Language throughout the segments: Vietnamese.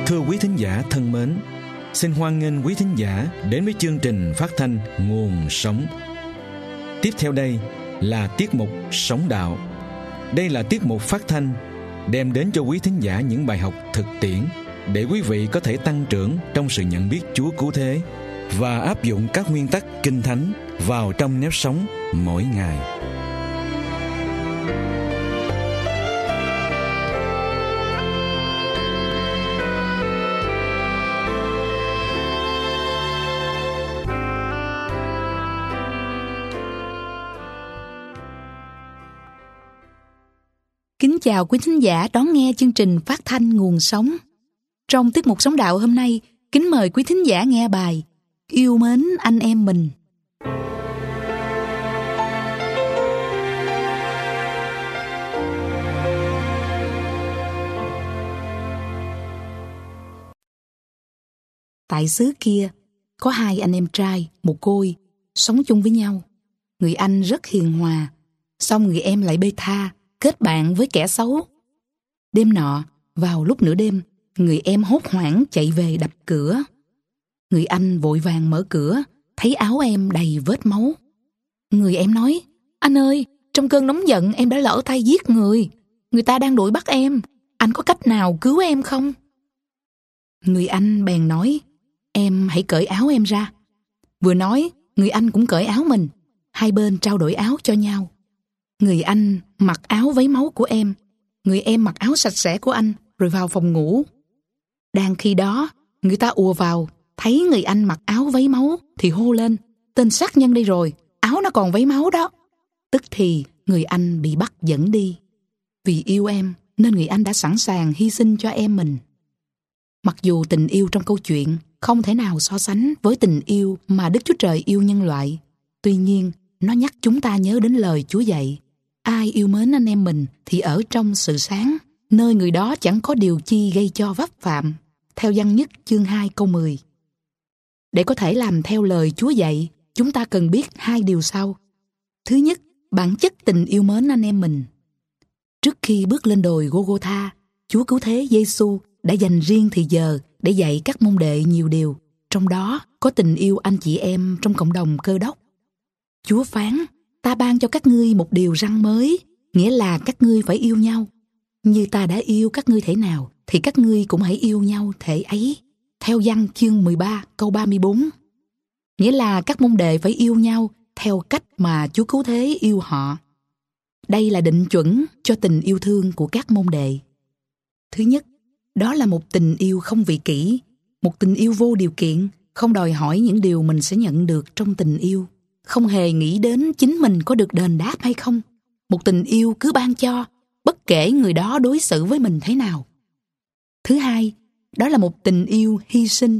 Thưa quý thính giả thân mến, xin hoan nghênh quý thính giả đến với chương trình phát thanh Nguồn Sống. Tiếp theo đây là tiết mục Sống Đạo. Đây là tiết mục phát thanh đem đến cho quý thính giả những bài học thực tiễn để quý vị có thể tăng trưởng trong sự nhận biết Chúa Cứu Thế và áp dụng các nguyên tắc Kinh Thánh vào trong nếp sống mỗi ngày. Kính chào quý thính giả đón nghe chương trình phát thanh Nguồn Sống. Trong tiết mục Sống Đạo hôm nay, kính mời quý thính giả nghe bài Yêu mến anh em mình. Tại xứ kia, có hai anh em trai, một côi, sống chung với nhau. Người anh rất hiền hòa, song người em lại bê tha, kết bạn với kẻ xấu. Đêm nọ, vào lúc nửa đêm, người em hốt hoảng chạy về đập cửa. Người anh vội vàng mở cửa, thấy áo em đầy vết máu. Người em nói, anh ơi, trong cơn nóng giận em đã lỡ tay giết người. Người ta đang đuổi bắt em, anh có cách nào cứu em không? Người anh bèn nói, em hãy cởi áo em ra. Vừa nói, người anh cũng cởi áo mình. Hai bên trao đổi áo cho nhau. Người anh mặc áo váy máu của em, người em mặc áo sạch sẽ của anh rồi vào phòng ngủ. Đang khi đó, người ta ùa vào, thấy người anh mặc áo váy máu thì hô lên, tên sát nhân đây rồi, áo nó còn váy máu đó. Tức thì người anh bị bắt dẫn đi. Vì yêu em nên người anh đã sẵn sàng hy sinh cho em mình. Mặc dù tình yêu trong câu chuyện không thể nào so sánh với tình yêu mà Đức Chúa Trời yêu nhân loại, tuy nhiên nó nhắc chúng ta nhớ đến lời Chúa dạy. Ai yêu mến anh em mình thì ở trong sự sáng, nơi người đó chẳng có điều chi gây cho vấp phạm. Theo Văn Nhất chương 2 câu 10. Để có thể làm theo lời Chúa dạy, chúng ta cần biết hai điều sau. Thứ nhất, bản chất tình yêu mến anh em mình. Trước khi bước lên đồi Gô-gô-tha, Chúa Cứu Thế Giê-xu đã dành riêng thì giờ để dạy các môn đệ nhiều điều. Trong đó có tình yêu anh chị em trong cộng đồng Cơ Đốc. Chúa phán, ta ban cho các ngươi một điều răn mới, nghĩa là các ngươi phải yêu nhau. Như ta đã yêu các ngươi thể nào, thì các ngươi cũng hãy yêu nhau thể ấy. Theo Giăng chương 13 câu 34. Nghĩa là các môn đệ phải yêu nhau theo cách mà Chúa Cứu Thế yêu họ. Đây là định chuẩn cho tình yêu thương của các môn đệ. Thứ nhất, đó là một tình yêu không vị kỷ, một tình yêu vô điều kiện, không đòi hỏi những điều mình sẽ nhận được trong tình yêu. Không hề nghĩ đến chính mình có được đền đáp hay không. Một tình yêu cứ ban cho, bất kể người đó đối xử với mình thế nào. Thứ hai, đó là một tình yêu hy sinh.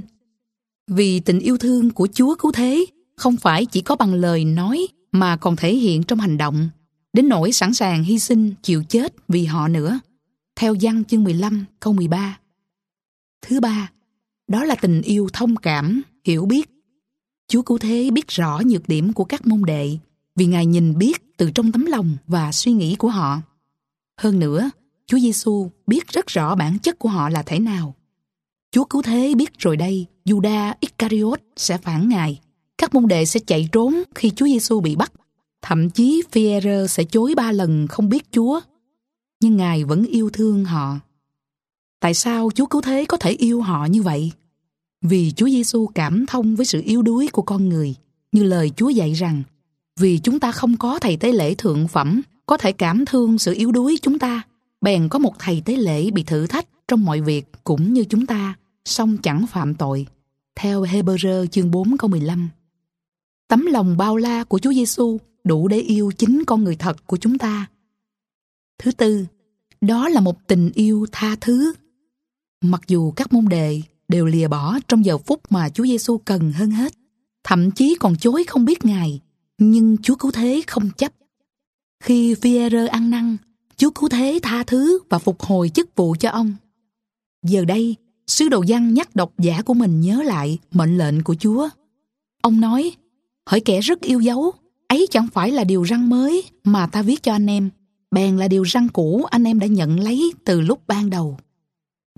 Vì tình yêu thương của Chúa Cứu Thế không phải chỉ có bằng lời nói mà còn thể hiện trong hành động, đến nỗi sẵn sàng hy sinh, chịu chết vì họ nữa. Theo Giăng chương 15 câu 13. Thứ ba, đó là tình yêu thông cảm, hiểu biết. Chúa Cứu Thế biết rõ nhược điểm của các môn đệ vì Ngài nhìn biết từ trong tấm lòng và suy nghĩ của họ. Hơn nữa, Chúa Giê-xu biết rất rõ bản chất của họ là thế nào. Chúa Cứu Thế biết rồi đây, Giu-đa Iscariot sẽ phản Ngài. Các môn đệ sẽ chạy trốn khi Chúa Giê-xu bị bắt. Thậm chí Phi-e-rơ sẽ chối 3 lần không biết Chúa. Nhưng Ngài vẫn yêu thương họ. Tại sao Chúa Cứu Thế có thể yêu họ như vậy? Vì Chúa Giê-xu cảm thông với sự yếu đuối của con người, như lời Chúa dạy rằng, vì chúng ta không có thầy tế lễ thượng phẩm có thể cảm thương sự yếu đuối chúng ta, bèn có một thầy tế lễ bị thử thách trong mọi việc cũng như chúng ta, song chẳng phạm tội. Theo Hê-bơ-rơ chương 4 câu 15. Tấm lòng bao la của Chúa Giê-xu đủ để yêu chính con người thật của chúng ta. Thứ tư, đó là một tình yêu tha thứ. Mặc dù các môn đệ đều lìa bỏ trong giờ phút mà Chúa Giê-xu cần hơn hết, thậm chí còn chối không biết Ngài, nhưng Chúa Cứu Thế không chấp. Khi Phi-e-rơ ăn năn, Chúa Cứu Thế tha thứ và phục hồi chức vụ cho ông. Giờ đây, sứ đồ Giăng nhắc độc giả của mình nhớ lại mệnh lệnh của Chúa. Ông nói, hỡi kẻ rất yêu dấu, ấy chẳng phải là điều răn mới mà ta viết cho anh em, bèn là điều răn cũ anh em đã nhận lấy từ lúc ban đầu.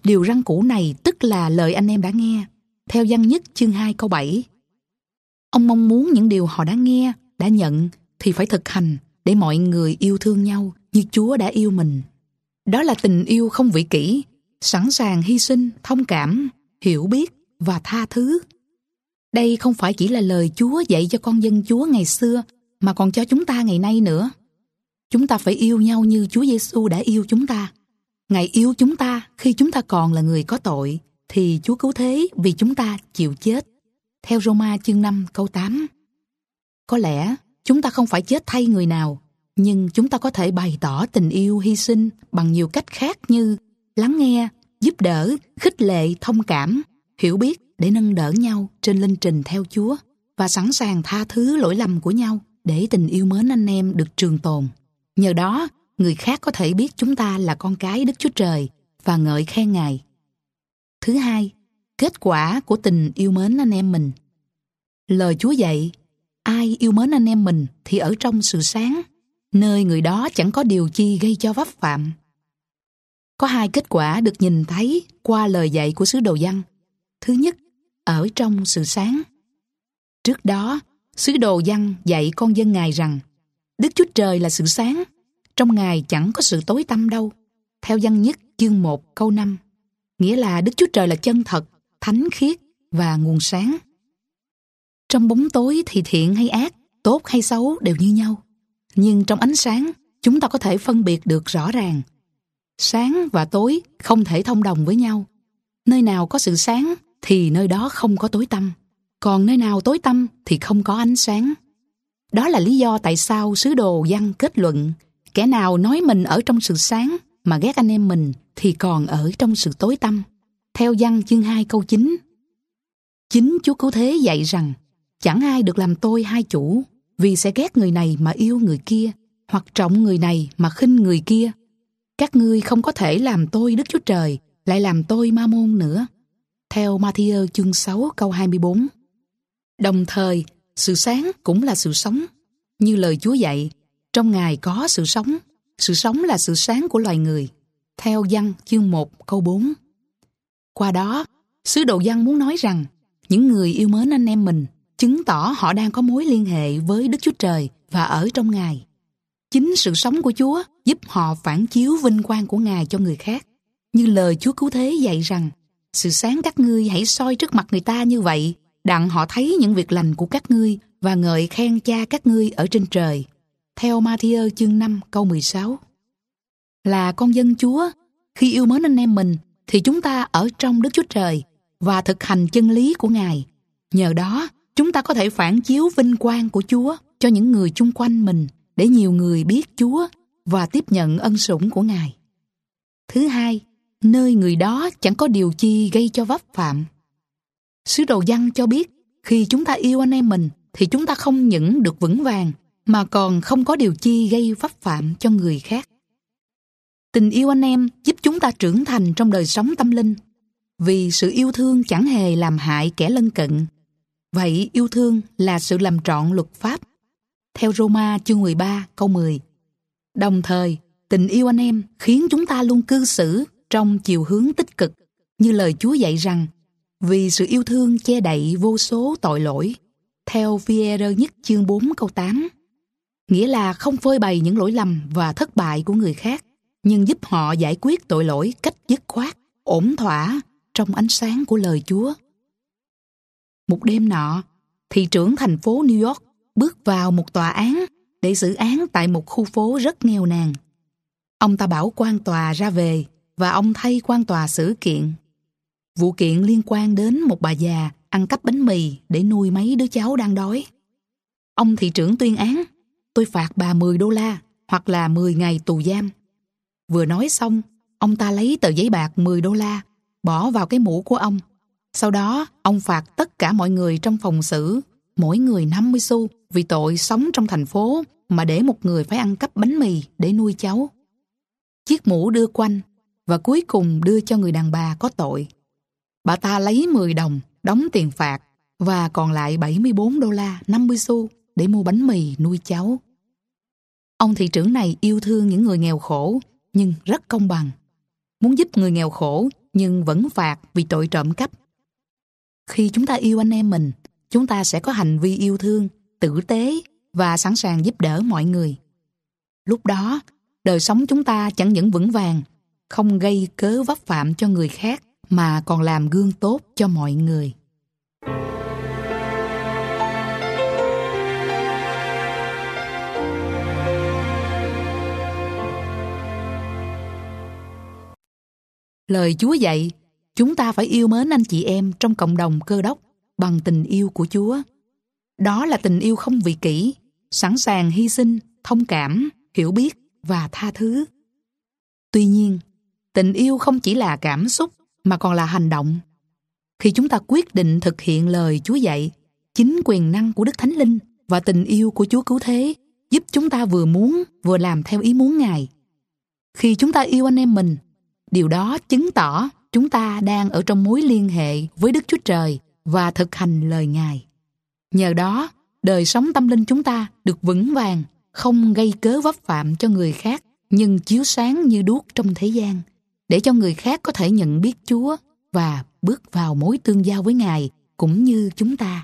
Điều răn cũ này tức là lời anh em đã nghe, theo Văn Nhất chương 2 câu 7. Ông mong muốn những điều họ đã nghe, đã nhận thì phải thực hành để mọi người yêu thương nhau như Chúa đã yêu mình. Đó là tình yêu không vị kỷ, sẵn sàng hy sinh, thông cảm, hiểu biết và tha thứ. Đây không phải chỉ là lời Chúa dạy cho con dân Chúa ngày xưa, mà còn cho chúng ta ngày nay nữa. Chúng ta phải yêu nhau như Chúa Giêsu đã yêu chúng ta. Ngài yêu chúng ta khi chúng ta còn là người có tội, thì Chúa cứu thế vì chúng ta chịu chết. Theo Roma chương 5 câu 8. Có lẽ chúng ta không phải chết thay người nào, nhưng chúng ta có thể bày tỏ tình yêu hy sinh bằng nhiều cách khác như lắng nghe, giúp đỡ, khích lệ, thông cảm, hiểu biết để nâng đỡ nhau trên linh trình theo Chúa và sẵn sàng tha thứ lỗi lầm của nhau để tình yêu mến anh em được trường tồn. Nhờ đó, người khác có thể biết chúng ta là con cái Đức Chúa Trời và ngợi khen Ngài. Thứ hai, kết quả của tình yêu mến anh em mình. Lời Chúa dạy, ai yêu mến anh em mình thì ở trong sự sáng, nơi người đó chẳng có điều chi gây cho vấp phạm. Có hai kết quả được nhìn thấy qua lời dạy của sứ đồ Giăng. Thứ nhất, ở trong sự sáng. Trước đó, sứ đồ Giăng dạy con dân Ngài rằng Đức Chúa Trời là sự sáng, trong Ngài chẳng có sự tối tăm đâu. Theo Giăng Nhất chương 1 câu 5, nghĩa là Đức Chúa Trời là chân thật, thánh khiết và nguồn sáng. Trong bóng tối thì thiện hay ác, tốt hay xấu đều như nhau. Nhưng trong ánh sáng, chúng ta có thể phân biệt được rõ ràng. Sáng và tối không thể thông đồng với nhau. Nơi nào có sự sáng thì nơi đó không có tối tăm. Còn nơi nào tối tăm thì không có ánh sáng. Đó là lý do tại sao sứ đồ Giăng kết luận kẻ nào nói mình ở trong sự sáng mà ghét anh em mình thì còn ở trong sự tối tăm. Theo Giăng chương 2 câu 9. Chính Chúa Cứu Thế dạy rằng chẳng ai được làm tôi hai chủ, vì sẽ ghét người này mà yêu người kia, hoặc trọng người này mà khinh người kia. Các ngươi không có thể làm tôi Đức Chúa Trời, lại làm tôi Ma-môn nữa. Theo Ma-thi-ơ chương 6 câu 24. Đồng thời, sự sáng cũng là sự sống. Như lời Chúa dạy, trong Ngài có sự sống là sự sáng của loài người. Theo Giăng chương 1 câu 4. Qua đó, sứ đồ Giăng muốn nói rằng những người yêu mến anh em mình chứng tỏ họ đang có mối liên hệ với Đức Chúa Trời và ở trong Ngài. Chính sự sống của Chúa giúp họ phản chiếu vinh quang của Ngài cho người khác. Như lời Chúa Cứu Thế dạy rằng, sự sáng các ngươi hãy soi trước mặt người ta như vậy, đặng họ thấy những việc lành của các ngươi và ngợi khen Cha các ngươi ở trên trời. Theo Ma-thi-ơ chương 5 câu 16. Là con dân Chúa, khi yêu mến anh em mình thì chúng ta ở trong Đức Chúa Trời và thực hành chân lý của Ngài. Nhờ đó, chúng ta có thể phản chiếu vinh quang của Chúa cho những người chung quanh mình để nhiều người biết Chúa và tiếp nhận ân sủng của Ngài. Thứ hai, nơi người đó chẳng có điều chi gây cho vấp phạm. Sứ đồ Giăng cho biết khi chúng ta yêu anh em mình thì chúng ta không những được vững vàng mà còn không có điều chi gây vấp phạm cho người khác. Tình yêu anh em giúp chúng ta trưởng thành trong đời sống tâm linh, vì sự yêu thương chẳng hề làm hại kẻ lân cận. Vậy yêu thương là sự làm trọn luật pháp. Theo Roma chương 13 câu 10. Đồng thời, tình yêu anh em khiến chúng ta luôn cư xử trong chiều hướng tích cực, như lời Chúa dạy rằng, vì sự yêu thương che đậy vô số tội lỗi. Theo Phi-e-rơ nhất chương 4 câu 8. Nghĩa là không phơi bày những lỗi lầm và thất bại của người khác, nhưng giúp họ giải quyết tội lỗi cách dứt khoát, ổn thỏa trong ánh sáng của lời Chúa. Một đêm nọ, thị trưởng thành phố New York bước vào một tòa án để xử án tại một khu phố rất nghèo nàn. Ông ta bảo quan tòa ra về và ông thay quan tòa xử kiện. Vụ kiện liên quan đến một bà già ăn cắp bánh mì để nuôi mấy đứa cháu đang đói. Ông thị trưởng tuyên án, tôi phạt bà $10 hoặc là 10 ngày tù giam. Vừa nói xong, ông ta lấy tờ giấy bạc $10 bỏ vào cái mũ của ông. Sau đó, ông phạt tất cả mọi người trong phòng xử, mỗi người 50 xu vì tội sống trong thành phố mà để một người phải ăn cắp bánh mì để nuôi cháu. Chiếc mũ đưa quanh và cuối cùng đưa cho người đàn bà có tội. Bà ta lấy 10 đồng đóng tiền phạt và còn lại $74 50 xu để mua bánh mì nuôi cháu. Ông thị trưởng này yêu thương những người nghèo khổ nhưng rất công bằng. Muốn giúp người nghèo khổ nhưng vẫn phạt vì tội trộm cắp. Khi chúng ta yêu anh em mình, chúng ta sẽ có hành vi yêu thương, tử tế và sẵn sàng giúp đỡ mọi người. Lúc đó, đời sống chúng ta chẳng những vững vàng, không gây cớ vấp phạm cho người khác, mà còn làm gương tốt cho mọi người. Lời Chúa dạy, chúng ta phải yêu mến anh chị em trong cộng đồng Cơ Đốc bằng tình yêu của Chúa. Đó là tình yêu không vị kỷ, sẵn sàng hy sinh, thông cảm, hiểu biết và tha thứ. Tuy nhiên, tình yêu không chỉ là cảm xúc mà còn là hành động. Khi chúng ta quyết định thực hiện lời Chúa dạy, chính quyền năng của Đức Thánh Linh và tình yêu của Chúa Cứu Thế giúp chúng ta vừa muốn vừa làm theo ý muốn Ngài. Khi chúng ta yêu anh em mình, điều đó chứng tỏ chúng ta đang ở trong mối liên hệ với Đức Chúa Trời và thực hành lời Ngài. Nhờ đó, đời sống tâm linh chúng ta được vững vàng, không gây cớ vấp phạm cho người khác, nhưng chiếu sáng như đuốc trong thế gian, để cho người khác có thể nhận biết Chúa và bước vào mối tương giao với Ngài cũng như chúng ta.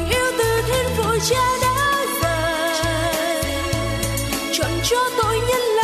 Cha đã dạy chọn cho tội nhân